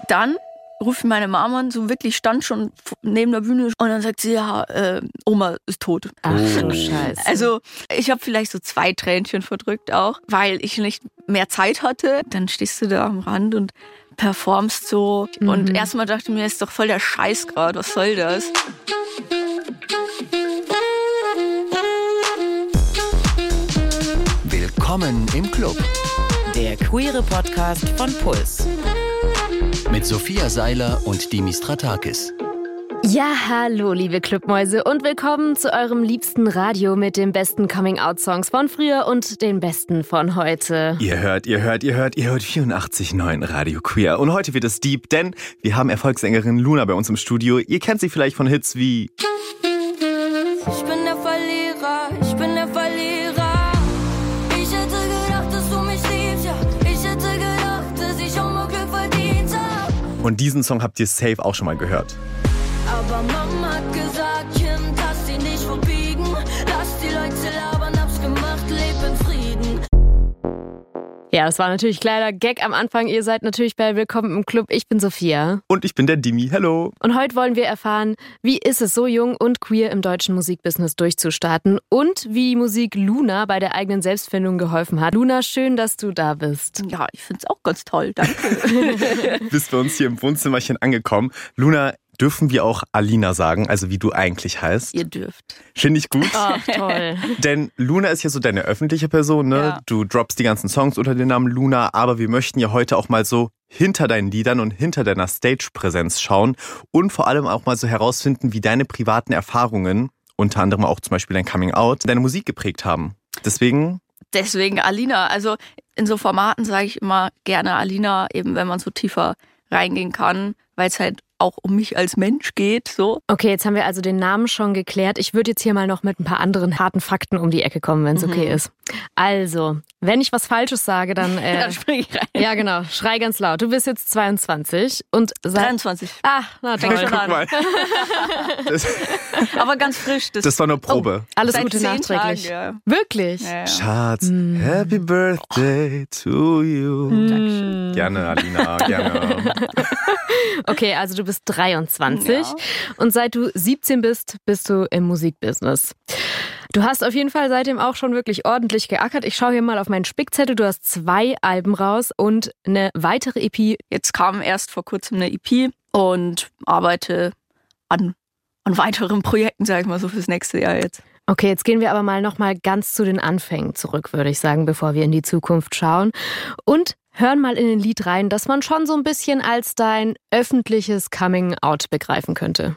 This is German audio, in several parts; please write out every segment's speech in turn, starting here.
dann ruft meine Mama an, so wirklich stand schon neben der Bühne und dann sagt sie, ja, Oma ist tot. Ach du Scheiße. Also ich habe vielleicht so 2 Tränchen verdrückt auch, weil ich nicht mehr Zeit hatte. Dann stehst du da am Rand und performst so. Und erstmal dachte ich mir, ist doch voll der Scheiß gerade, was soll das? Willkommen im Club. Der queere Podcast von Puls. Mit Sophia Seiler und Dimi Stratakis. Ja, hallo liebe Clubmäuse und willkommen zu eurem liebsten Radio mit den besten Coming-out-Songs von früher und den besten von heute. Ihr hört 84,9 Radio Queer. Und heute wird es deep, denn wir haben Erfolgssängerin Luna bei uns im Studio. Ihr kennt sie vielleicht von Hits wie Ich bin der Verlierer, ich bin der Verlierer. Ich hätte gedacht, dass du mich liebst, ja. Ich hätte gedacht, dass ich auch mal Glück verdient hab. Und diesen Song habt ihr safe auch schon mal gehört. Aber Mama hat gesagt, Kind, lass sie nicht verbiegen. Lass die Leute labern, hab's gemacht, leb in Frieden. Ja, das war natürlich kleiner Gag am Anfang. Ihr seid natürlich bei Willkommen im Club. Ich bin Sophia. Und ich bin der Dimi. Hello. Und heute wollen wir erfahren, wie ist es so jung und queer im deutschen Musikbusiness durchzustarten und wie die Musik Luna bei der eigenen Selbstfindung geholfen hat. Luna, schön, dass du da bist. Ja, ich find's auch ganz toll, danke. Bist bei uns hier im Wohnzimmerchen angekommen. Luna, dürfen wir auch Alina sagen, also wie du eigentlich heißt? Ihr dürft. Finde ich gut. Ach, toll. Denn Luna ist ja so deine öffentliche Person, ne? Ja. Du droppst die ganzen Songs unter dem Namen Luna, aber wir möchten ja heute auch mal so hinter deinen Liedern und hinter deiner Stage-Präsenz schauen und vor allem auch mal so herausfinden, wie deine privaten Erfahrungen, unter anderem auch zum Beispiel dein Coming-out, deine Musik geprägt haben. Deswegen Alina. Also in so Formaten sage ich immer gerne Alina, eben wenn man so tiefer reingehen kann, weil es halt auch um mich als Mensch geht, so. Okay, jetzt haben wir also den Namen schon geklärt. Ich würde jetzt hier mal noch mit ein paar anderen harten Fakten um die Ecke kommen, wenn es okay ist. Also, wenn ich was Falsches sage, dann... Dann spring ich rein. Ja, genau. Schrei ganz laut. Du bist jetzt 22 und... 23. Ah, na toll. Fängt schon an. mal. Aber ganz frisch. Das war nur Probe. Alles Seit Gute 10 nachträglich. Tagen, Wirklich? ja. Schatz, Happy Birthday to you. Dankeschön. Gerne, Alina, gerne. Okay, also du bist 23 Ja. und seit du 17 bist, bist du im Musikbusiness. Du hast auf jeden Fall seitdem auch schon wirklich ordentlich geackert. Ich schaue hier mal auf meinen Spickzettel. Du hast 2 Alben raus und eine weitere EP. Jetzt kam erst vor kurzem eine EP und arbeite an weiteren Projekten, sag ich mal so, fürs nächste Jahr jetzt. Okay, jetzt gehen wir aber mal nochmal ganz zu den Anfängen zurück, würde ich sagen, bevor wir in die Zukunft schauen. Und hören mal in ein Lied rein, das man schon so ein bisschen als dein öffentliches Coming-out begreifen könnte.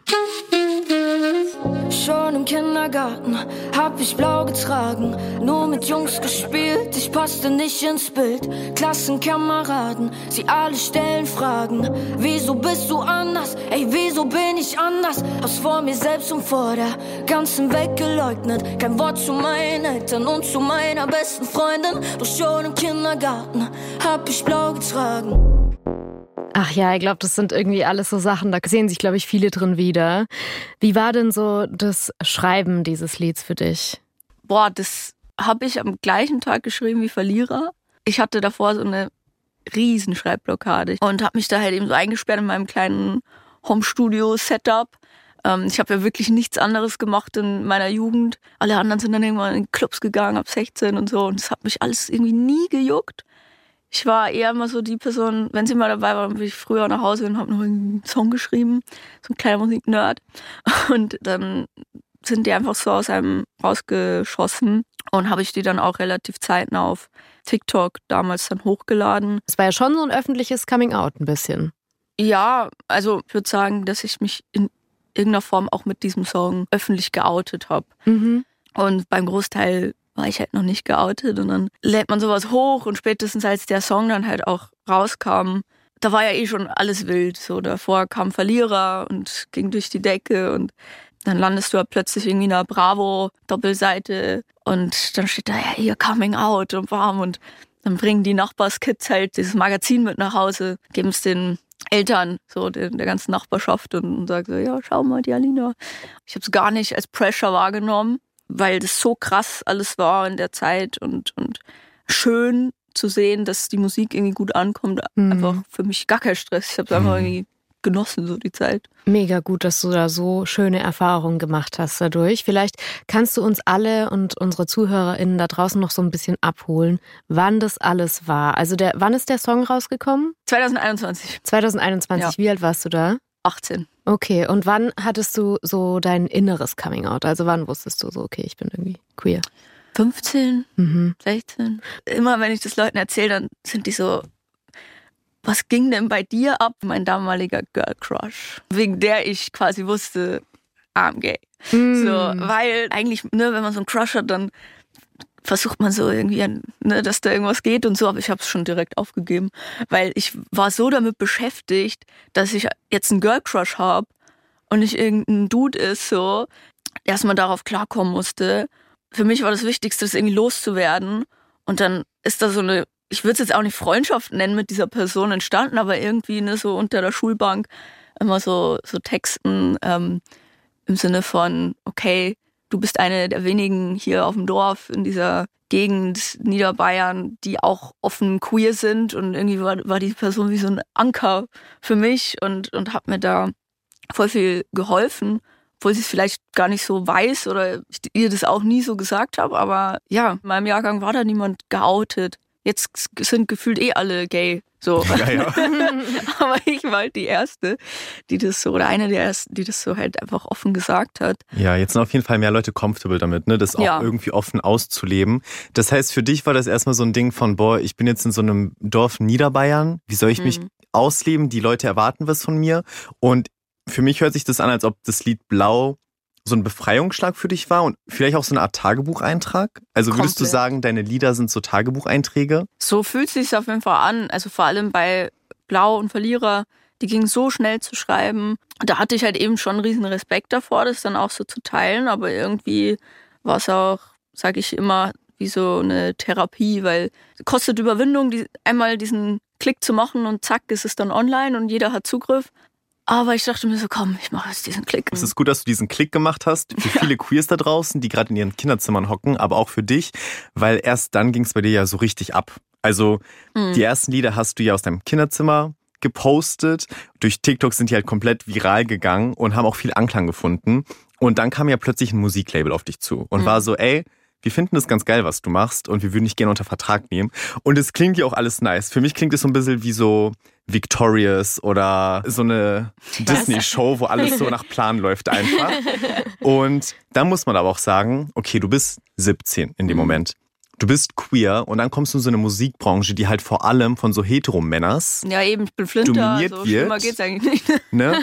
Schon im Kindergarten hab ich blau getragen, nur mit Jungs gespielt, ich passte nicht ins Bild. Klassenkameraden, sie alle stellen Fragen, wieso bist du anders, ey wieso bin ich anders? Hab's vor mir selbst und vor der ganzen Welt geleugnet, kein Wort zu meinen Eltern und zu meiner besten Freundin. Doch schon im Kindergarten hab ich blau getragen. Ach ja, ich glaube, das sind irgendwie alles so Sachen, da sehen sich, glaube ich, viele drin wieder. Wie war denn so das Schreiben dieses Lieds für dich? Boah, das habe ich am gleichen Tag geschrieben wie Verlierer. Ich hatte davor so eine riesen Schreibblockade und habe mich da halt eben so eingesperrt in meinem kleinen Home-Studio-Setup. Ich habe ja wirklich nichts anderes gemacht in meiner Jugend. Alle anderen sind dann irgendwann in Clubs gegangen, ab 16 und so. Und das hat mich alles irgendwie nie gejuckt. Ich war eher immer so die Person, wenn sie mal dabei war, dann bin ich früher nach Hause und habe noch einen Song geschrieben. So ein kleiner Musiknerd. Und dann sind die einfach so aus einem rausgeschossen. Und habe ich die dann auch relativ zeitnah auf TikTok damals dann hochgeladen. Es war ja schon so ein öffentliches Coming-out ein bisschen. Ja, also ich würde sagen, dass ich mich in irgendeiner Form auch mit diesem Song öffentlich geoutet habe. Und beim Großteil war ich halt noch nicht geoutet und dann lädt man sowas hoch und spätestens als der Song dann halt auch rauskam, da war ja eh schon alles wild. So davor kam Verlierer und ging durch die Decke und dann landest du ja plötzlich irgendwie in einer Bravo-Doppelseite und dann steht da ja hier Coming Out und warm und dann bringen die Nachbarskids halt dieses Magazin mit nach Hause, geben es den Eltern, so der ganzen Nachbarschaft und sagen so, ja, schau mal, die Alina. Ich habe es gar nicht als Pressure wahrgenommen, weil das so krass alles war in der Zeit und schön zu sehen, dass die Musik irgendwie gut ankommt, einfach für mich gar kein Stress. Ich habe es einfach irgendwie genossen, so die Zeit. Mega gut, dass du da so schöne Erfahrungen gemacht hast dadurch. Vielleicht kannst du uns alle und unsere ZuhörerInnen da draußen noch so ein bisschen abholen, wann das alles war. Also wann ist der Song rausgekommen? 2021. 2021, ja. Wie alt warst du da? 18. Okay, und wann hattest du so dein inneres Coming-out? Also wann wusstest du so, okay, ich bin irgendwie queer? 15, 16. Immer wenn ich das Leuten erzähle, dann sind die so, was ging denn bei dir ab? Mein damaliger Girl Crush, wegen der ich quasi wusste, I'm gay. So, weil eigentlich, wenn man so einen Crush hat, dann versucht man so irgendwie, dass da irgendwas geht und so, aber ich habe es schon direkt aufgegeben, weil ich war so damit beschäftigt, dass ich jetzt einen Girl Crush habe und nicht irgendein Dude ist, so, erstmal darauf klarkommen musste. Für mich war das Wichtigste, das irgendwie loszuwerden, und dann ist da so eine, ich würde es jetzt auch nicht Freundschaft nennen, mit dieser Person entstanden, aber irgendwie so unter der Schulbank immer so Texten im Sinne von, okay, du bist eine der wenigen hier auf dem Dorf in dieser Gegend Niederbayern, die auch offen queer sind, und irgendwie war die Person wie so ein Anker für mich und hat mir da voll viel geholfen, obwohl sie es vielleicht gar nicht so weiß oder ich ihr das auch nie so gesagt habe, aber ja, in meinem Jahrgang war da niemand geoutet. Jetzt sind gefühlt alle gay, so. Ja. Aber ich war halt die Erste, die das so, oder eine der Ersten, die das so halt einfach offen gesagt hat. Ja, jetzt sind auf jeden Fall mehr Leute comfortable damit, ne, das auch irgendwie offen auszuleben. Das heißt, für dich war das erstmal so ein Ding von, ich bin jetzt in so einem Dorf Niederbayern, wie soll ich mich ausleben? Die Leute erwarten was von mir. Und für mich hört sich das an, als ob das Lied Blau so ein Befreiungsschlag für dich war und vielleicht auch so eine Art Tagebucheintrag? Also würdest du sagen, deine Lieder sind so Tagebucheinträge? So fühlt es sich auf jeden Fall an. Also vor allem bei Blau und Verlierer, die gingen so schnell zu schreiben. Da hatte ich halt eben schon einen riesen Respekt davor, das dann auch so zu teilen. Aber irgendwie war es auch, sage ich immer, wie so eine Therapie, weil es kostet Überwindung, einmal diesen Klick zu machen und zack, ist es dann online und jeder hat Zugriff. Aber ich dachte mir so, komm, ich mache jetzt diesen Klick. Es ist gut, dass du diesen Klick gemacht hast. Für viele Queers da draußen, die gerade in ihren Kinderzimmern hocken, aber auch für dich, weil erst dann ging es bei dir ja so richtig ab. Also die ersten Lieder hast du ja aus deinem Kinderzimmer gepostet. Durch TikTok sind die halt komplett viral gegangen und haben auch viel Anklang gefunden. Und dann kam ja plötzlich ein Musiklabel auf dich zu und war so, ey, wir finden das ganz geil, was du machst, und wir würden dich gerne unter Vertrag nehmen. Und es klingt ja auch alles nice. Für mich klingt es so ein bisschen wie so Victorious oder so eine Disney-Show, wo alles so nach Plan läuft einfach. Und dann muss man aber auch sagen, okay, du bist 17 in dem Moment. Du bist queer und dann kommst du in so eine Musikbranche, die halt vor allem von so Heteromänners ja, eben, ich bin Flinter, dominiert so wird. Schlimmer geht's eigentlich nicht. Ne?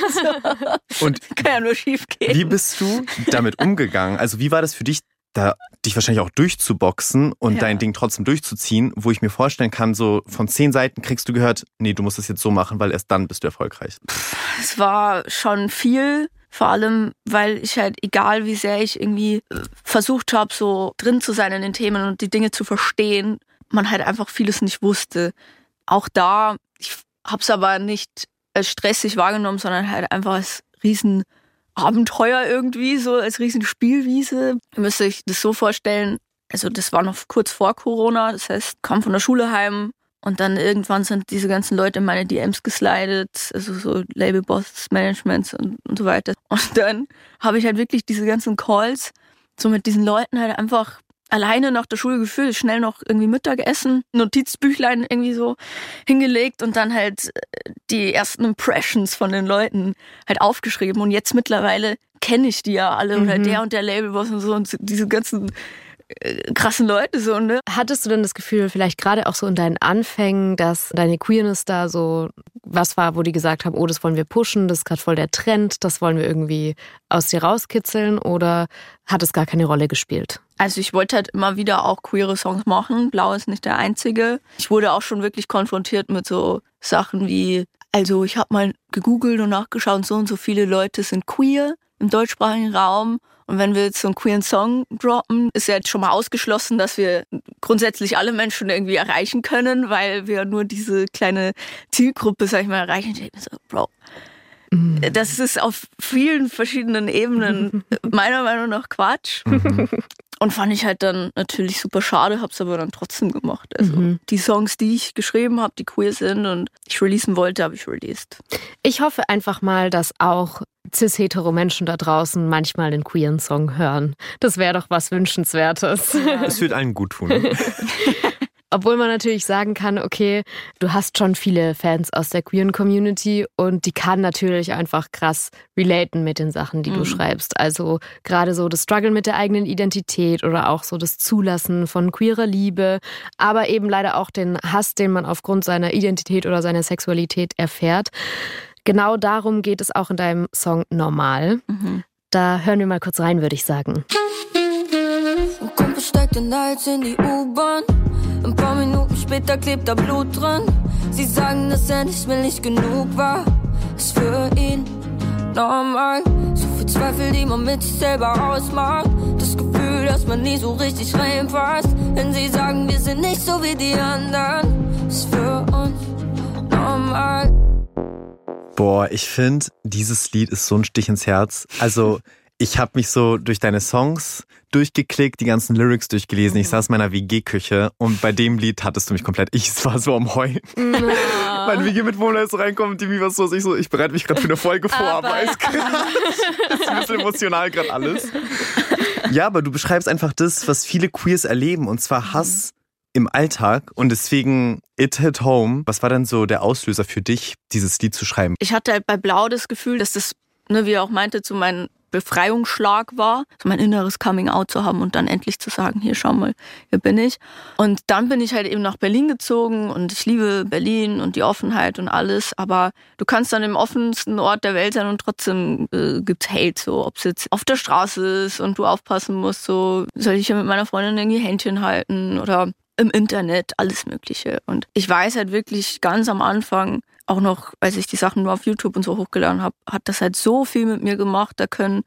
Und kann ja nur schief gehen. Wie bist du damit umgegangen? Also wie war das für dich, da dich wahrscheinlich auch durchzuboxen und dein Ding trotzdem durchzuziehen, wo ich mir vorstellen kann, so von 10 Seiten kriegst du gehört, nee, du musst das jetzt so machen, weil erst dann bist du erfolgreich. Es war schon viel, vor allem, weil ich halt, egal wie sehr ich irgendwie versucht habe, so drin zu sein in den Themen und die Dinge zu verstehen, man halt einfach vieles nicht wusste. Auch da, ich habe es aber nicht als stressig wahrgenommen, sondern halt einfach als riesen Abenteuer irgendwie, so als riesen Spielwiese. Ihr müsst euch das so vorstellen, also das war noch kurz vor Corona, das heißt, ich kam von der Schule heim und dann irgendwann sind diese ganzen Leute in meine DMs geslidet, also so Labelboss, Managements und so weiter. Und dann habe ich halt wirklich diese ganzen Calls so mit diesen Leuten halt einfach alleine nach der Schule gefühlt, schnell noch irgendwie Mittagessen, Notizbüchlein irgendwie so hingelegt und dann halt die ersten Impressions von den Leuten halt aufgeschrieben. Und jetzt mittlerweile kenne ich die ja alle oder der und der Labelboss und so und diese ganzen krassen Leute so, ne? Hattest du denn das Gefühl, vielleicht gerade auch so in deinen Anfängen, dass deine Queerness da so was war, wo die gesagt haben, oh, das wollen wir pushen, das ist gerade voll der Trend, das wollen wir irgendwie aus dir rauskitzeln, oder hat es gar keine Rolle gespielt? Also ich wollte halt immer wieder auch queere Songs machen. Blau ist nicht der einzige. Ich wurde auch schon wirklich konfrontiert mit so Sachen wie, also ich habe mal gegoogelt und nachgeschaut, so und so viele Leute sind queer im deutschsprachigen Raum. Und wenn wir jetzt so einen queeren Song droppen, ist ja jetzt schon mal ausgeschlossen, dass wir grundsätzlich alle Menschen irgendwie erreichen können, weil wir nur diese kleine Zielgruppe, sag ich mal, erreichen. Ich denke mir so, Bro, das ist auf vielen verschiedenen Ebenen meiner Meinung nach Quatsch. Und fand ich halt dann natürlich super schade, hab's aber dann trotzdem gemacht. Also die Songs, die ich geschrieben habe, die queer sind und ich releasen wollte, habe ich released. Ich hoffe einfach mal, dass auch cis-hetero-Menschen da draußen manchmal einen queeren Song hören. Das wäre doch was Wünschenswertes. Das wird allen gut tun. Ne? Obwohl man natürlich sagen kann, okay, du hast schon viele Fans aus der queeren Community und die kann natürlich einfach krass relaten mit den Sachen, die du schreibst. Also gerade so das Struggle mit der eigenen Identität oder auch so das Zulassen von queerer Liebe, aber eben leider auch den Hass, den man aufgrund seiner Identität oder seiner Sexualität erfährt. Genau darum geht es auch in deinem Song Normal. Da hören wir mal kurz rein, würde ich sagen. Ein Kumpel steigt in Hals in die U-Bahn. Ein paar Minuten später klebt da Blut dran. Sie sagen, dass er nicht genug war. Ist für ihn normal. So viel Zweifel, die man mit sich selber ausmacht. Das Gefühl, dass man nie so richtig reinpasst. Wenn sie sagen, wir sind nicht so wie die anderen. Ist für uns normal. Boah, ich finde, dieses Lied ist so ein Stich ins Herz. Also ich habe mich so durch deine Songs durchgeklickt, die ganzen Lyrics durchgelesen. Ich saß in meiner WG-Küche und bei dem Lied hattest du mich komplett. Ich war so am Heulen. Mein WG-Mitbewohner ist so reinkommen und die was so, ich bereite mich gerade für eine Folge vor, aber es ist ein bisschen emotional gerade alles. Ja, aber du beschreibst einfach das, was viele Queers erleben, und zwar Hass im Alltag, und deswegen It Hit Home. Was war denn so der Auslöser für dich, dieses Lied zu schreiben? Ich hatte halt bei Blau das Gefühl, dass das, wie er auch meinte, so mein Befreiungsschlag war, so mein inneres Coming-out zu haben und dann endlich zu sagen, hier, schau mal, hier bin ich. Und dann bin ich halt eben nach Berlin gezogen und ich liebe Berlin und die Offenheit und alles, aber du kannst dann im offensten Ort der Welt sein und trotzdem gibt's Hate, so, ob es jetzt auf der Straße ist und du aufpassen musst, so, soll ich ja mit meiner Freundin irgendwie Händchen halten oder im Internet, alles Mögliche. Und ich weiß halt wirklich ganz am Anfang, auch noch, als ich die Sachen nur auf YouTube und so hochgeladen habe, hat das halt so viel mit mir gemacht. Da können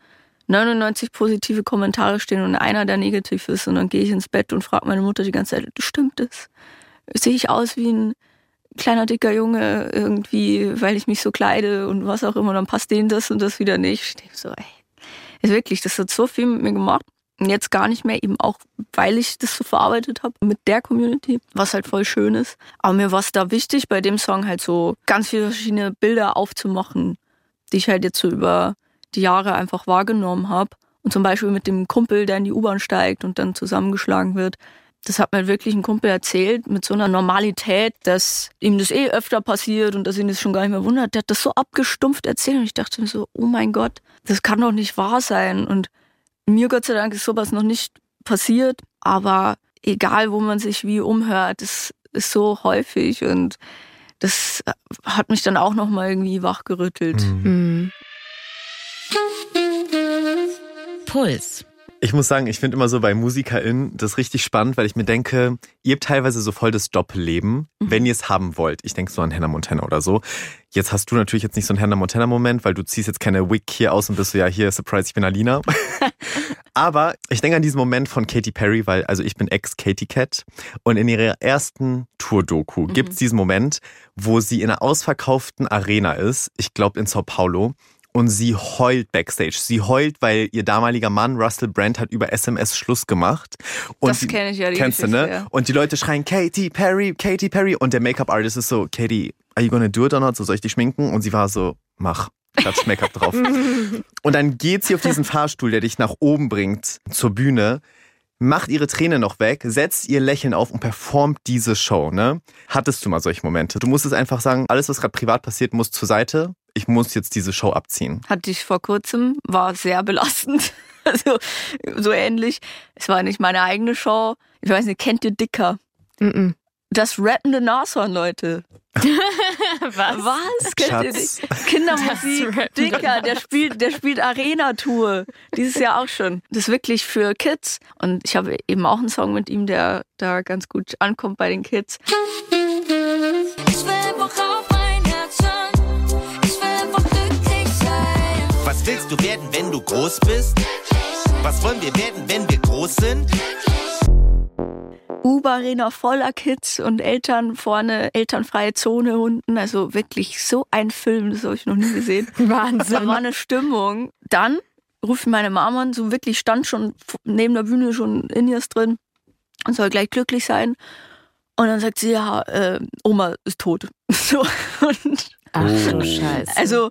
99 positive Kommentare stehen und einer, der negativ ist. Und dann gehe ich ins Bett und frage meine Mutter die ganze Zeit, stimmt das? Sehe ich aus wie ein kleiner, dicker Junge irgendwie, weil ich mich so kleide und was auch immer. Und dann passt denen das und das wieder nicht. Ich denke so, ist wirklich, das hat so viel mit mir gemacht. Und jetzt gar nicht mehr, eben auch, weil ich das so verarbeitet habe mit der Community, was halt voll schön ist. Aber mir war es da wichtig, bei dem Song halt so ganz viele verschiedene Bilder aufzumachen, die ich halt jetzt so über die Jahre einfach wahrgenommen habe. Und zum Beispiel mit dem Kumpel, der in die U-Bahn steigt und dann zusammengeschlagen wird. Das hat mir wirklich ein Kumpel erzählt, mit so einer Normalität, dass ihm das öfter passiert und dass ihn das schon gar nicht mehr wundert. Der hat das so abgestumpft erzählt und ich dachte mir so, oh mein Gott, das kann doch nicht wahr sein. Und mir Gott sei Dank ist sowas noch nicht passiert, aber egal, wo man sich wie umhört, das ist so häufig und das hat mich dann auch nochmal irgendwie wachgerüttelt. Puls. Ich muss sagen, ich finde immer so bei MusikerInnen das richtig spannend, weil ich mir denke, ihr habt teilweise so voll das Doppelleben, wenn ihr es haben wollt. Ich denke so an Hannah Montana oder so. Jetzt hast du natürlich jetzt nicht so einen Hannah Montana-Moment, weil du ziehst jetzt keine Wig hier aus und bist so, ja, hier, Surprise, ich bin Alina. Aber ich denke an diesen Moment von Katy Perry, weil also ich bin Ex-Katy Cat und in ihrer ersten Tour-Doku gibt es diesen Moment, wo sie in einer ausverkauften Arena ist, ich glaube in Sao Paulo, und sie heult backstage. Sie heult, weil ihr damaliger Mann Russell Brand hat über SMS Schluss gemacht. Und das kenne ich ja, die kennst Geschichte, du, ne? Ja. Und die Leute schreien, Katy Perry, Katy Perry. Und der Make-up-Artist ist so, Katy, are you gonna do it or not? So, soll ich dich schminken? Und sie war so, mach. Klatsch Make-up drauf. Und dann geht sie auf diesen Fahrstuhl, der dich nach oben bringt, zur Bühne, macht ihre Träne noch weg, setzt ihr Lächeln auf und performt diese Show, ne? Hattest du mal solche Momente? Du musstest einfach sagen, alles, was gerade privat passiert, muss zur Seite. Ich muss jetzt diese Show abziehen. Hatte ich vor kurzem, war sehr belastend. Also so ähnlich. Es war nicht meine eigene Show. Ich weiß nicht, kennt ihr Dicker? Das rappende Nashorn, Leute. Was? Kennt ihr nicht? Kindermusik, Dicker, der spielt Arena-Tour. Dieses Jahr auch schon. Das ist wirklich für Kids. Und ich habe eben auch einen Song mit ihm, der da ganz gut ankommt bei den Kids. Ich will einfach auf mein Herz hören. Ich will einfach glücklich sein. Was willst du werden, wenn du groß bist? Was wollen wir werden, wenn wir groß sind? U-Arena voller Kids und Eltern vorne, elternfreie Zone unten. Also wirklich so ein Film, das habe ich noch nie gesehen. Wahnsinn. Da war eine Stimmung. Dann rufe meine Mama an, so wirklich stand schon neben der Bühne schon In-Ears drin und soll gleich glücklich sein. Und dann sagt sie, ja, Oma ist tot. So, und Ach du Scheiße. also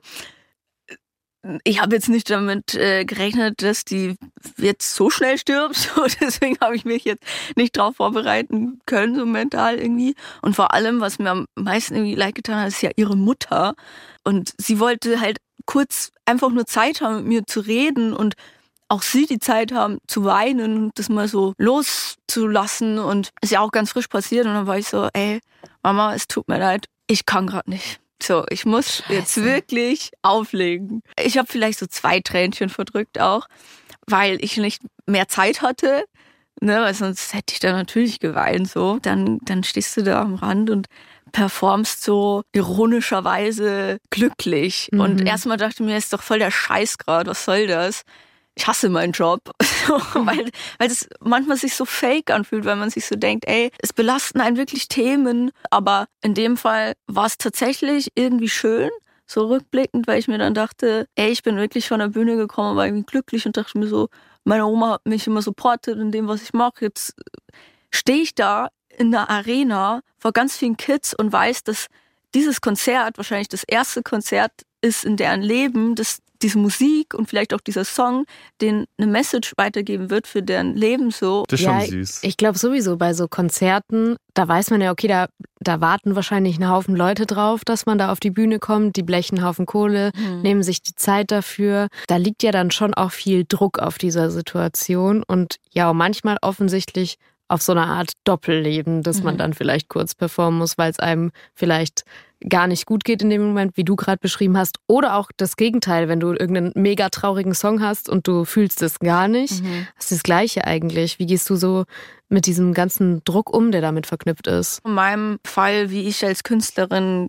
ich habe jetzt nicht damit gerechnet, dass die jetzt so schnell stirbt. So, deswegen habe ich mich jetzt nicht drauf vorbereiten können, so mental irgendwie. Und vor allem, was mir am meisten irgendwie leid getan hat, ist ja ihre Mutter. Und sie wollte halt kurz einfach nur Zeit haben, mit mir zu reden und auch sie die Zeit haben zu weinen und das mal so loszulassen. Und ist ja auch ganz frisch passiert. Und dann war ich so, ey, Mama, es tut mir leid, ich kann gerade nicht. So, ich muss jetzt wirklich auflegen. Ich habe vielleicht so 2 Tränchen verdrückt auch, weil ich nicht mehr Zeit hatte, ne, weil sonst hätte ich da natürlich geweint. So, dann stehst du da am Rand und performst so ironischerweise glücklich. Und erstmal dachte ich mir, ist doch voll der Scheiß gerade, was soll das? Ich hasse meinen Job, weil das manchmal sich so fake anfühlt, weil man sich so denkt, ey, es belasten einen wirklich Themen, aber in dem Fall war es tatsächlich irgendwie schön, so rückblickend, weil ich mir dann dachte, ey, ich bin wirklich von der Bühne gekommen, war irgendwie glücklich und dachte mir so, meine Oma hat mich immer supportet in dem, was ich mache. Jetzt stehe ich da in der Arena vor ganz vielen Kids und weiß, dass dieses Konzert wahrscheinlich das erste Konzert ist in deren Leben, das diese Musik und vielleicht auch dieser Song, den eine Message weitergeben wird für deren Leben so. Das ist schon süß. Ich glaube sowieso bei so Konzerten, da weiß man ja, okay, da warten wahrscheinlich ein Haufen Leute drauf, dass man da auf die Bühne kommt, die blechen einen Haufen Kohle, nehmen sich die Zeit dafür. Da liegt ja dann schon auch viel Druck auf dieser Situation und ja, manchmal offensichtlich auf so eine Art Doppelleben, dass man dann vielleicht kurz performen muss, weil es einem vielleicht gar nicht gut geht in dem Moment, wie du gerade beschrieben hast. Oder auch das Gegenteil, wenn du irgendeinen mega traurigen Song hast und du fühlst es gar nicht. Das ist das Gleiche eigentlich. Wie gehst du so mit diesem ganzen Druck um, der damit verknüpft ist? In meinem Fall, wie ich als Künstlerin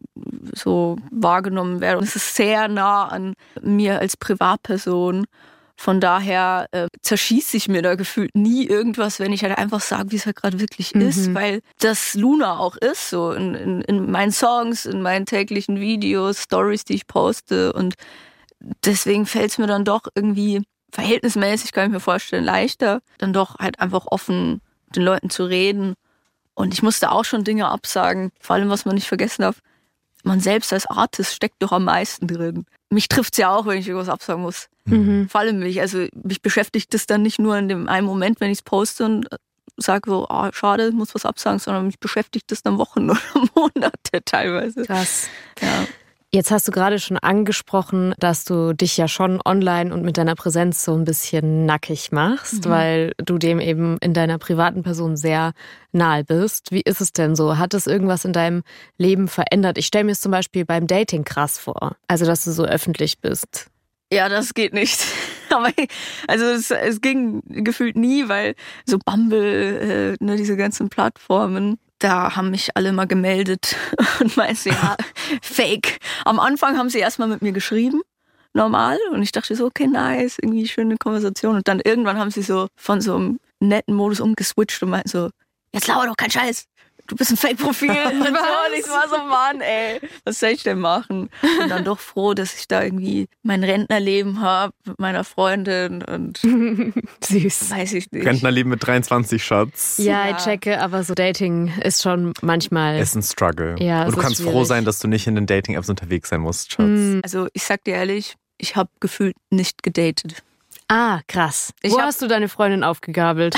so wahrgenommen werde, und es ist sehr nah an mir als Privatperson. Von daher zerschieße ich mir da gefühlt nie irgendwas, wenn ich halt einfach sage, wie es halt gerade wirklich ist, weil das Luna auch ist, so in meinen Songs, in meinen täglichen Videos, Stories, die ich poste, und deswegen fällt es mir dann doch irgendwie verhältnismäßig, kann ich mir vorstellen, leichter, dann doch halt einfach offen mit den Leuten zu reden. Und ich musste auch schon Dinge absagen, vor allem, was man nicht vergessen darf, man selbst als Artist steckt doch am meisten drin. Mich trifft's ja auch, wenn ich irgendwas absagen muss. Vor allem mich. Also mich beschäftigt das dann nicht nur in dem einen Moment, wenn ich es poste und sage so, schade, ich muss was absagen, sondern mich beschäftigt das dann Wochen oder Monate teilweise. Krass. Ja. Jetzt hast du gerade schon angesprochen, dass du dich ja schon online und mit deiner Präsenz so ein bisschen nackig machst, weil du dem eben in deiner privaten Person sehr nahe bist. Wie ist es denn so? Hat es irgendwas in deinem Leben verändert? Ich stelle mir es zum Beispiel beim Dating krass vor, also dass du so öffentlich bist. Ja, das geht nicht. Aber also es ging gefühlt nie, weil so Bumble, diese ganzen Plattformen, da haben mich alle mal gemeldet und meinst ja, fake. Am Anfang haben sie erstmal mit mir geschrieben, normal, und ich dachte so, okay, nice, irgendwie schöne Konversation. Und dann irgendwann haben sie so von so einem netten Modus umgeswitcht und meinten so, jetzt laber doch kein Scheiß. Du bist ein Fake-Profil. Und ich war so, Mann, ey, was soll ich denn machen? Bin dann doch froh, dass ich da irgendwie mein Rentnerleben habe mit meiner Freundin und süß. Weiß ich nicht. Rentnerleben mit 23, Schatz. Ja, ich checke, aber so Dating ist schon manchmal... Es ist ein Struggle. Ja, und du kannst froh sein, dass du nicht in den Dating-Apps unterwegs sein musst, Schatz. Also ich sag dir ehrlich, ich habe gefühlt nicht gedatet. Ah, krass. Wo hast du deine Freundin aufgegabelt?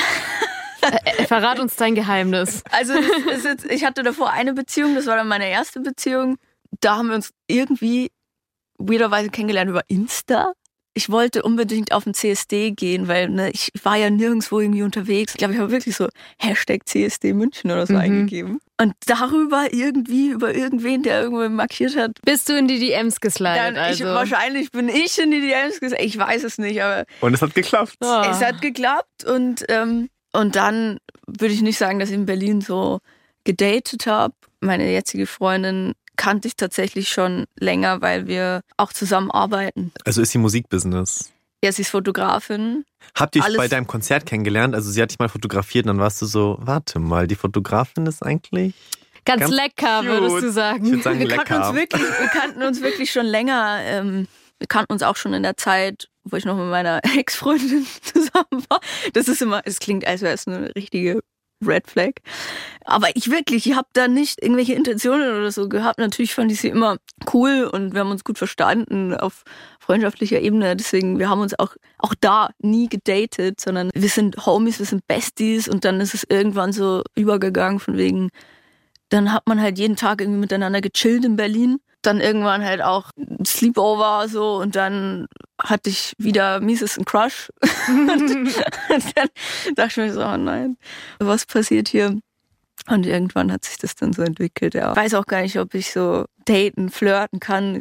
Verrat uns dein Geheimnis. Also ich hatte davor eine Beziehung, das war dann meine erste Beziehung. Da haben wir uns irgendwie weirderweise kennengelernt über Insta. Ich wollte unbedingt auf den CSD gehen, weil ich war ja nirgendwo irgendwie unterwegs. Ich glaube, ich habe wirklich so #CSD München oder so eingegeben. Und darüber irgendwie, über irgendwen, der irgendwo markiert hat. Bist du in die DMs geslidet? Wahrscheinlich bin ich in die DMs geslidet. Ich weiß es nicht, aber... Und es hat geklappt. Oh. Es hat geklappt und dann würde ich nicht sagen, dass ich in Berlin so gedatet habe. Meine jetzige Freundin kannte ich tatsächlich schon länger, weil wir auch zusammen arbeiten. Also ist sie Musikbusiness? Ja, sie ist Fotografin. Habt ihr euch bei deinem Konzert kennengelernt? Also sie hat dich mal fotografiert und dann warst du so, warte mal, die Fotografin ist eigentlich... Ganz lecker, cute. würdest du sagen. Ich würde sagen, Wir kannten uns wirklich schon länger. Wir kannten uns auch schon in der Zeit, wo ich noch mit meiner Ex-Freundin zusammen war. Es klingt, als wäre es eine richtige Red Flag. Aber ich habe da nicht irgendwelche Intentionen oder so gehabt. Natürlich fand ich sie immer cool und wir haben uns gut verstanden auf freundschaftlicher Ebene. Deswegen, wir haben uns auch da nie gedatet, sondern wir sind Homies, wir sind Besties und dann ist es irgendwann so übergegangen von wegen, dann hat man halt jeden Tag irgendwie miteinander gechillt in Berlin. Dann irgendwann halt auch Sleepover so und dann hatte ich wieder mieses einen Crush. Und dann dachte ich mir so, oh nein, was passiert hier? Und irgendwann hat sich das dann so entwickelt, ja. Ich weiß auch gar nicht, ob ich so daten, flirten kann.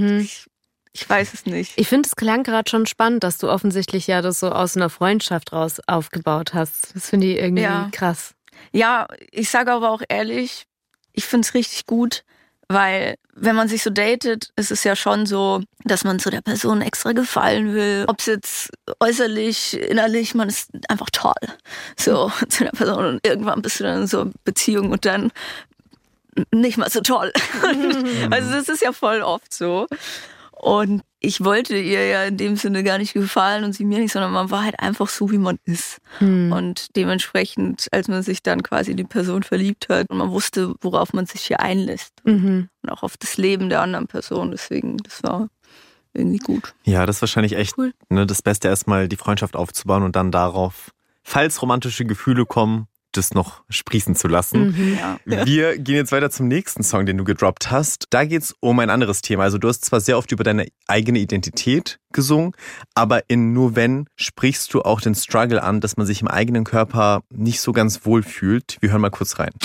Ich weiß es nicht. Ich finde, es klang gerade schon spannend, dass du offensichtlich ja das so aus einer Freundschaft raus aufgebaut hast. Das finde ich irgendwie krass. Ja, ich sage aber auch ehrlich, ich finde es richtig gut, weil wenn man sich so datet, ist es ja schon so, dass man zu der Person extra gefallen will. Ob es jetzt äußerlich, innerlich, man ist einfach toll. So zu der Person und irgendwann bist du dann in so einer Beziehung und dann nicht mal so toll. Also das ist ja voll oft so. Und ich wollte ihr ja in dem Sinne gar nicht gefallen und sie mir nicht, sondern man war halt einfach so, wie man ist. Und dementsprechend, als man sich dann quasi in die Person verliebt hat und man wusste, worauf man sich hier einlässt. Und auch auf das Leben der anderen Person. Deswegen, das war irgendwie gut. Ja, das ist wahrscheinlich echt cool. Das Beste, erstmal die Freundschaft aufzubauen und dann darauf, falls romantische Gefühle kommen, das noch sprießen zu lassen. Wir gehen jetzt weiter zum nächsten Song, den du gedroppt hast. Da geht's um ein anderes Thema. Also du hast zwar sehr oft über deine eigene Identität gesungen, aber in Nur Wenn sprichst du auch den Struggle an, dass man sich im eigenen Körper nicht so ganz wohl fühlt. Wir hören mal kurz rein.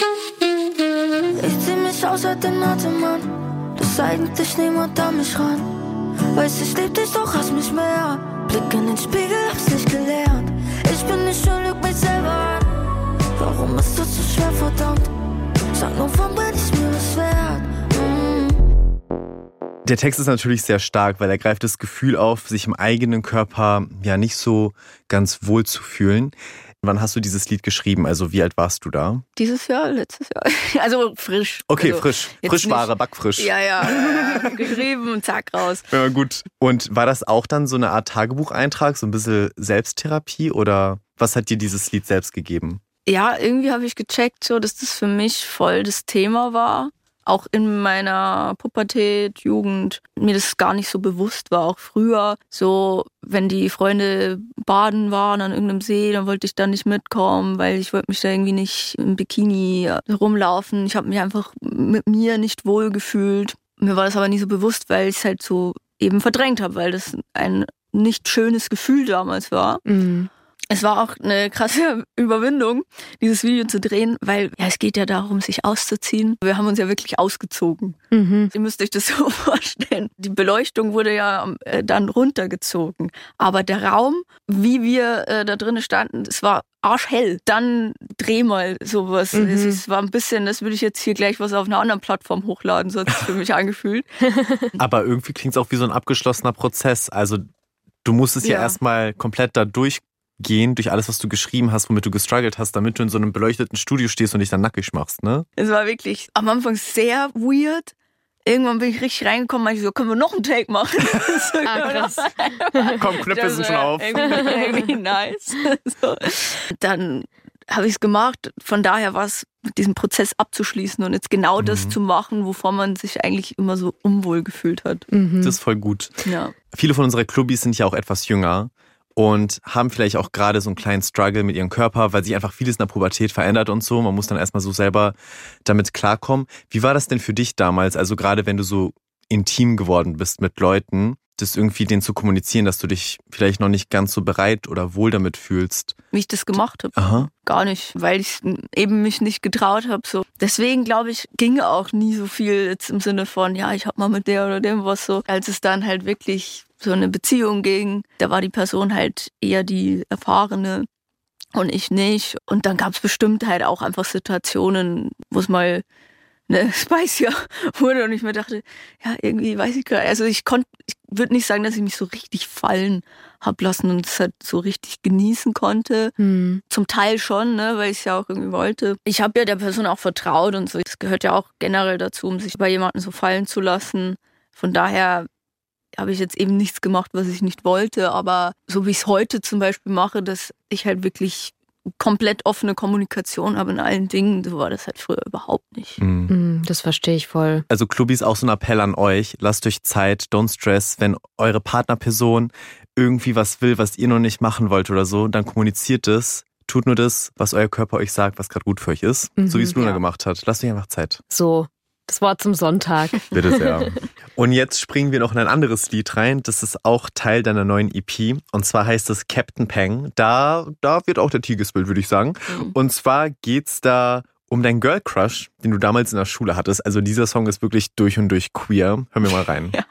Ich zieh mich aus halt den Atem an, dass eigentlich niemand an mich ran. Weiß, ich lieb dich, doch hass mich mehr. Blick in den Spiegel, hab's nicht gelernt. Ich bin nicht schön, lüg mich selber an. Warum ist das so schwer, verdammt? Sag nur, wann bin ich mir das wert? Der Text ist natürlich sehr stark, weil er greift das Gefühl auf, sich im eigenen Körper ja nicht so ganz wohl zu fühlen. Wann hast du dieses Lied geschrieben? Also wie alt warst du da? Dieses Jahr, letztes Jahr. Also frisch. Okay, also frisch. Frischware, backfrisch. Ja. Geschrieben und zack, raus. Ja, gut. Und war das auch dann so eine Art Tagebucheintrag, so ein bisschen Selbsttherapie oder was hat dir dieses Lied selbst gegeben? Ja, irgendwie habe ich gecheckt, so, dass das für mich voll das Thema war. Auch in meiner Pubertät, Jugend, mir das gar nicht so bewusst war. Auch früher, so, wenn die Freunde baden waren an irgendeinem See, dann wollte ich da nicht mitkommen, weil ich wollte mich da irgendwie nicht im Bikini rumlaufen. Ich habe mich einfach mit mir nicht wohl gefühlt. Mir war das aber nie so bewusst, weil ich es halt so eben verdrängt habe, weil das ein nicht schönes Gefühl damals war. Es war auch eine krasse Überwindung, dieses Video zu drehen, weil es geht ja darum, sich auszuziehen. Wir haben uns ja wirklich ausgezogen. Ihr müsst euch das so vorstellen. Die Beleuchtung wurde ja dann runtergezogen. Aber der Raum, wie wir da drinnen standen, es war arschhell. Dann dreh mal sowas. Es war ein bisschen, das würde ich jetzt hier gleich was auf einer anderen Plattform hochladen, so hat es für mich angefühlt. Aber irgendwie klingt es auch wie so ein abgeschlossener Prozess. Also du musstest ja erstmal komplett da durchgehen, durch alles, was du geschrieben hast, womit du gestruggelt hast, damit du in so einem beleuchteten Studio stehst und dich dann nackig machst, ne? Es war wirklich am Anfang sehr weird. Irgendwann bin ich richtig reingekommen, meinte ich so, können wir noch einen Take machen? So, krass. Komm, Knöpfe sind schon auf. Irgendwie nice. So. Dann habe ich es gemacht. Von daher war es, mit diesem Prozess abzuschließen und jetzt genau das zu machen, wovon man sich eigentlich immer so unwohl gefühlt hat. Das ist voll gut. Ja. Viele von unseren Clubbies sind ja auch etwas jünger und haben vielleicht auch gerade so einen kleinen Struggle mit ihrem Körper, weil sich einfach vieles in der Pubertät verändert und so. Man muss dann erstmal so selber damit klarkommen. Wie war das denn für dich damals? Also gerade wenn du so intim geworden bist mit Leuten, das irgendwie denen zu kommunizieren, dass du dich vielleicht noch nicht ganz so bereit oder wohl damit fühlst. Wie ich das gemacht habe? Aha. Gar nicht, weil ich eben mich nicht getraut habe. So. Deswegen, glaube ich, ging auch nie so viel jetzt im Sinne von, ja, ich habe mal mit der oder dem was so. Als es dann halt wirklich so eine Beziehung ging, da war die Person halt eher die Erfahrene und ich nicht. Und dann gab es bestimmt halt auch einfach Situationen, wo es mal spicier wurde und ich mir dachte, ja, irgendwie weiß ich gar nicht. Also ich würde nicht sagen, dass ich mich so richtig fallen habe lassen und es halt so richtig genießen konnte. Zum Teil schon, ne, weil ich es ja auch irgendwie wollte. Ich habe ja der Person auch vertraut und so. Das gehört ja auch generell dazu, um sich bei jemandem so fallen zu lassen. Von daher habe ich jetzt eben nichts gemacht, was ich nicht wollte. Aber so wie ich es heute zum Beispiel mache, dass ich halt wirklich komplett offene Kommunikation habe in allen Dingen, so war das halt früher überhaupt nicht. Das verstehe ich voll. Also Clubis, auch so ein Appell an euch, lasst euch Zeit, don't stress, wenn eure Partnerperson irgendwie was will, was ihr noch nicht machen wollt oder so, dann kommuniziert es, tut nur das, was euer Körper euch sagt, was gerade gut für euch ist, so wie es Luna gemacht hat. Lasst euch einfach Zeit. So, das Wort zum Sonntag. Bitte sehr. Und jetzt springen wir noch in ein anderes Lied rein. Das ist auch Teil deiner neuen EP. Und zwar heißt es Captain Peng. Da wird auch der Tee gespillt, würde ich sagen. Und zwar geht's da um deinen Girl Crush, den du damals in der Schule hattest. Also dieser Song ist wirklich durch und durch queer. Hören wir mal rein. Ja.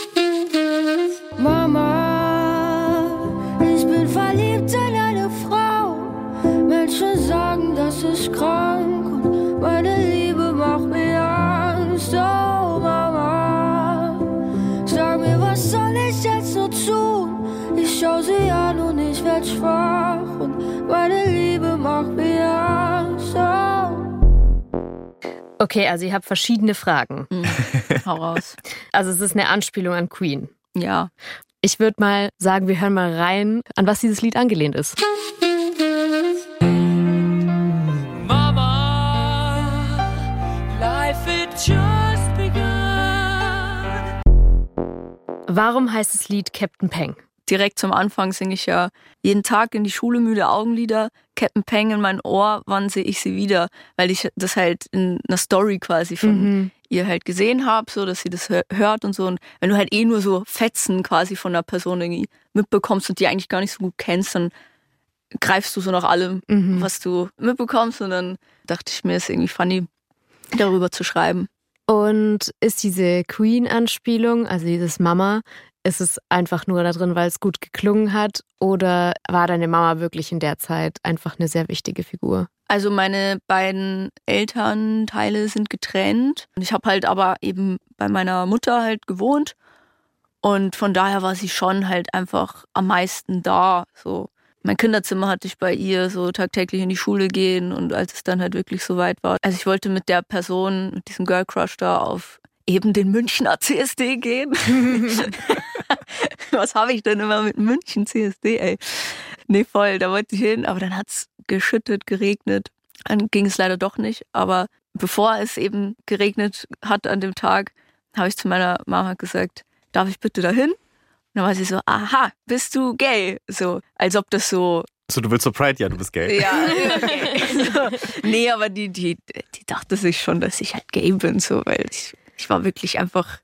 Mama, ich bin verliebt in eine Frau. Menschen sagen, das ist krank. Und meine Liebe macht mir Angst. Oh Mama, sag mir, was soll ich jetzt so tun? Ich schau sie an und ich werd schwach. Und meine Liebe macht mir Angst. Oh. Okay, also ihr habt verschiedene Fragen. Hau raus. Also es ist eine Anspielung an Queen. Ja. Ich würde mal sagen, wir hören mal rein, an was dieses Lied angelehnt ist. Warum heißt das Lied Captain Peng? Direkt zum Anfang singe ich ja jeden Tag in die Schule müde Augenlider, Captain Peng in mein Ohr, wann sehe ich sie wieder? Weil ich das halt in einer Story quasi von ihr halt gesehen habe, so dass sie das hört und so. Und wenn du halt nur so Fetzen quasi von einer Person irgendwie mitbekommst und die eigentlich gar nicht so gut kennst, dann greifst du so nach allem, was du mitbekommst. Und dann dachte ich mir, ist irgendwie funny, darüber zu schreiben. Und ist diese Queen-Anspielung, also dieses Mama, ist es einfach nur da drin, weil es gut geklungen hat? Oder war deine Mama wirklich in der Zeit einfach eine sehr wichtige Figur? Also meine beiden Elternteile sind getrennt. Ich habe halt aber eben bei meiner Mutter halt gewohnt. Und von daher war sie schon halt einfach am meisten da. So, mein Kinderzimmer hatte ich bei ihr, so tagtäglich in die Schule gehen. Und als es dann halt wirklich so weit war. Also ich wollte mit der Person, mit diesem Girl Crush da auf eben den Münchner CSD gehen. Was habe ich denn immer mit München CSD, ey? Nee, voll, da wollte ich hin, aber dann hat's geschüttet, geregnet. Dann ging es leider doch nicht, aber bevor es eben geregnet hat an dem Tag, habe ich zu meiner Mama gesagt, darf ich bitte dahin? Und dann war sie so, aha, bist du gay? So, als ob das so... So, du willst zur Pride? Ja, du bist gay. Ja, okay. So, nee, aber die dachte sich schon, dass ich halt gay bin, so, weil ich war wirklich einfach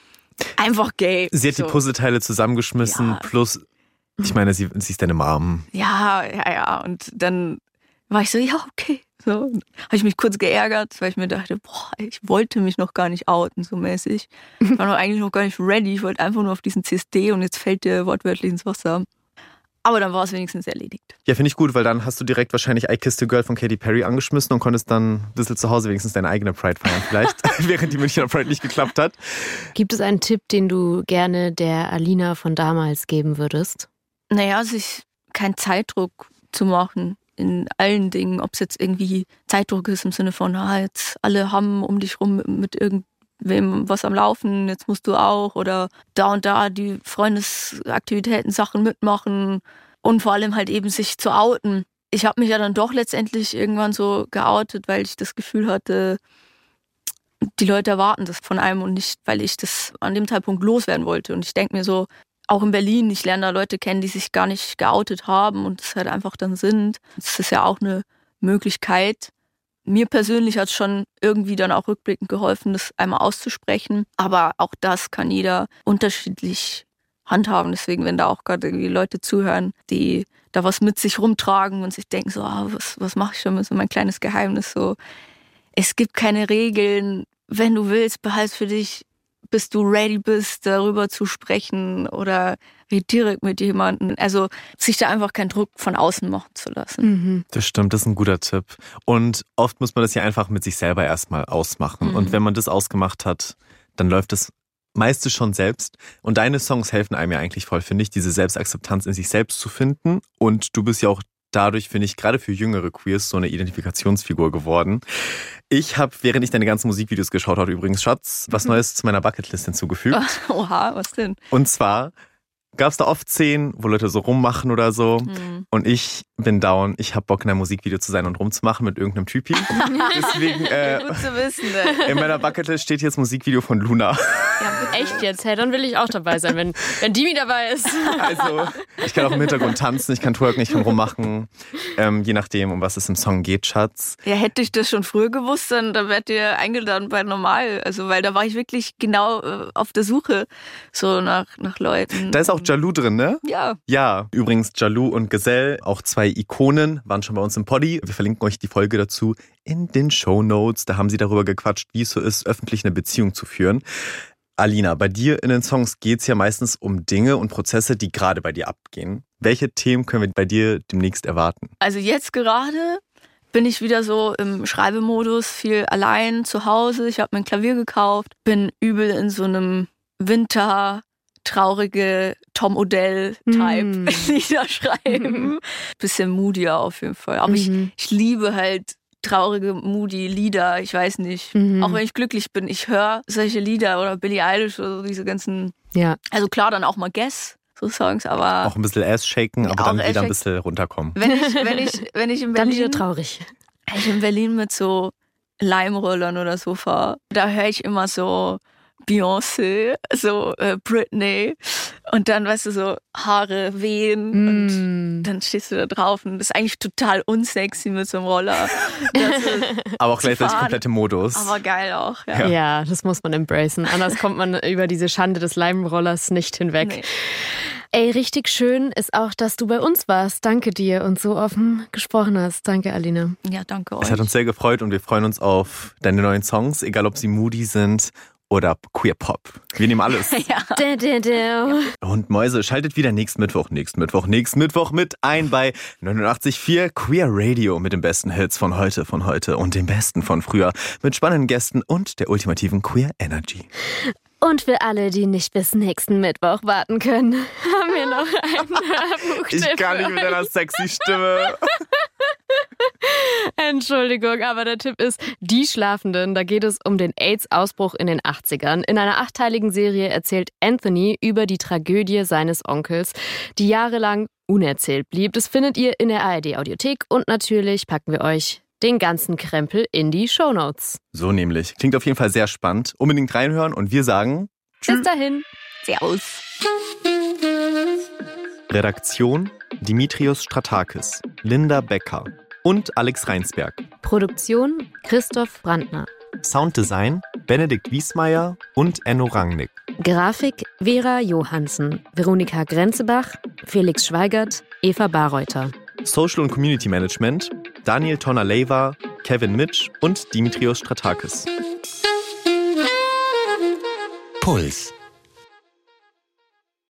gay. Sie hat die Puzzleteile zusammengeschmissen, plus, ich meine, sie ist deine Mom. Ja. Und dann war ich so, ja, okay. So, habe ich mich kurz geärgert, weil ich mir dachte, ich wollte mich noch gar nicht outen, so mäßig. Ich war noch eigentlich noch gar nicht ready. Ich wollte einfach nur auf diesen CSD und jetzt fällt dir wortwörtlich ins Wasser. Aber dann war es wenigstens erledigt. Ja, finde ich gut, weil dann hast du direkt wahrscheinlich I Kissed a Girl von Katy Perry angeschmissen und konntest dann ein bisschen zu Hause wenigstens deine eigene Pride feiern vielleicht, während die Münchner Pride nicht geklappt hat. Gibt es einen Tipp, den du gerne der Alina von damals geben würdest? Naja, sich keinen Zeitdruck zu machen in allen Dingen. Ob es jetzt irgendwie Zeitdruck ist im Sinne von, jetzt alle haben um dich rum mit irgendwem was am Laufen, jetzt musst du auch. Oder da und da die Freundesaktivitäten, Sachen mitmachen. Und vor allem halt eben sich zu outen. Ich habe mich ja dann doch letztendlich irgendwann so geoutet, weil ich das Gefühl hatte, die Leute erwarten das von einem und nicht, weil ich das an dem Zeitpunkt loswerden wollte. Und ich denke mir so, auch in Berlin, ich lerne da Leute kennen, die sich gar nicht geoutet haben und das halt einfach dann sind. Das ist ja auch eine Möglichkeit. Mir persönlich hat es schon irgendwie dann auch rückblickend geholfen, das einmal auszusprechen. Aber auch das kann jeder unterschiedlich handhaben. Deswegen, wenn da auch gerade irgendwie Leute zuhören, die da was mit sich rumtragen und sich denken so, was mache ich schon mit so mein kleines Geheimnis? So, es gibt keine Regeln. Wenn du willst, behalt für dich, bis du ready bist, darüber zu sprechen oder red direkt mit jemandem. Also sich da einfach keinen Druck von außen machen zu lassen. Das stimmt, das ist ein guter Tipp. Und oft muss man das ja einfach mit sich selber erstmal ausmachen. Und wenn man das ausgemacht hat, dann läuft das meiste schon selbst. Und deine Songs helfen einem ja eigentlich voll, finde ich, diese Selbstakzeptanz in sich selbst zu finden. Und du bist ja auch dadurch, finde ich, gerade für jüngere Queers so eine Identifikationsfigur geworden. Ich habe, während ich deine ganzen Musikvideos geschaut habe, übrigens, Schatz, was Neues zu meiner Bucketlist hinzugefügt. Oha, was denn? Und zwar gab es da oft Szenen, wo Leute so rummachen oder so. Und ich bin down. Ich habe Bock, in einem Musikvideo zu sein und rumzumachen mit irgendeinem Typi. Deswegen, Gut zu wissen, ne? in meiner Bucketlist steht jetzt Musikvideo von Luna. Ja, echt jetzt? Hey, dann will ich auch dabei sein, wenn Dimi dabei ist. Also, ich kann auch im Hintergrund tanzen, ich kann twerken, ich kann rummachen. Je nachdem, um was es im Song geht, Schatz. Ja, hätte ich das schon früher gewusst, dann wärt ihr eingeladen bei Normal. Also, weil da war ich wirklich genau auf der Suche so nach Leuten. Da ist auch Jalou drin, ne? Ja. Ja, übrigens Jalou und Gesell, auch 2 Ikonen, waren schon bei uns im Poddy. Wir verlinken euch die Folge dazu in den Shownotes. Da haben sie darüber gequatscht, wie es so ist, öffentlich eine Beziehung zu führen. Alina, bei dir in den Songs geht es ja meistens um Dinge und Prozesse, die gerade bei dir abgehen. Welche Themen können wir bei dir demnächst erwarten? Also jetzt gerade bin ich wieder so im Schreibemodus, viel allein zu Hause. Ich habe mir ein Klavier gekauft, bin übel in so einem traurige Tom Odell-Type Lieder schreiben. Bisschen moodier auf jeden Fall. Aber ich liebe halt traurige, moody Lieder. Ich weiß nicht. Auch wenn ich glücklich bin, ich höre solche Lieder oder Billie Eilish oder so, diese ganzen. Ja. Also klar, dann auch mal Guess, so Songs, aber. Auch ein bisschen Ass-shaken, aber dann wieder ein bisschen runterkommen. Wenn ich in Berlin. Dann wieder traurig. Wenn ich in Berlin mit so Leimrollern oder so fahre, da höre ich immer so Beyoncé, so Britney und dann, weißt du, so Haare wehen und dann stehst du da drauf und das ist eigentlich total unsexy mit so einem Roller. Aber auch gleichzeitig komplett im Modus. Aber geil auch, ja. Ja, das muss man embracen. Anders kommt man über diese Schande des Leimrollers nicht hinweg. Nee. Ey, richtig schön ist auch, dass du bei uns warst. Danke dir und so offen gesprochen hast. Danke, Alina. Ja, danke euch. Es hat uns sehr gefreut und wir freuen uns auf deine neuen Songs, egal ob sie moody sind oder Queer Pop. Wir nehmen alles. Ja. Und Mäuse, schaltet wieder nächsten Mittwoch mit ein bei 89.4 Queer Radio mit den besten Hits von heute und den besten von früher. Mit spannenden Gästen und der ultimativen Queer Energy. Und für alle, die nicht bis nächsten Mittwoch warten können, haben wir noch einen Hörbuchtipp. Ich kann nicht mit deiner sexy Stimme. Entschuldigung, aber der Tipp ist Die Schlafenden. Da geht es um den AIDS-Ausbruch in den 80ern. In einer 8-teiligen Serie erzählt Anthony über die Tragödie seines Onkels, die jahrelang unerzählt blieb. Das findet ihr in der ARD-Audiothek und natürlich packen wir euch den ganzen Krempel in die Shownotes. So nämlich. Klingt auf jeden Fall sehr spannend. Unbedingt reinhören und wir sagen Tschüss. Bis dahin. Servus. Redaktion Dimitrios Stratakis, Linda Becker und Alex Reinsberg. Produktion Christoph Brandner. Sounddesign Benedikt Wiesmeier und Enno Rangnick. Grafik Vera Johansen, Veronika Grenzebach, Felix Schweigert, Eva Barreuter. Social und Community Management Daniel Tonaleva, Kevin Mitsch und Dimitrios Stratakis. Puls.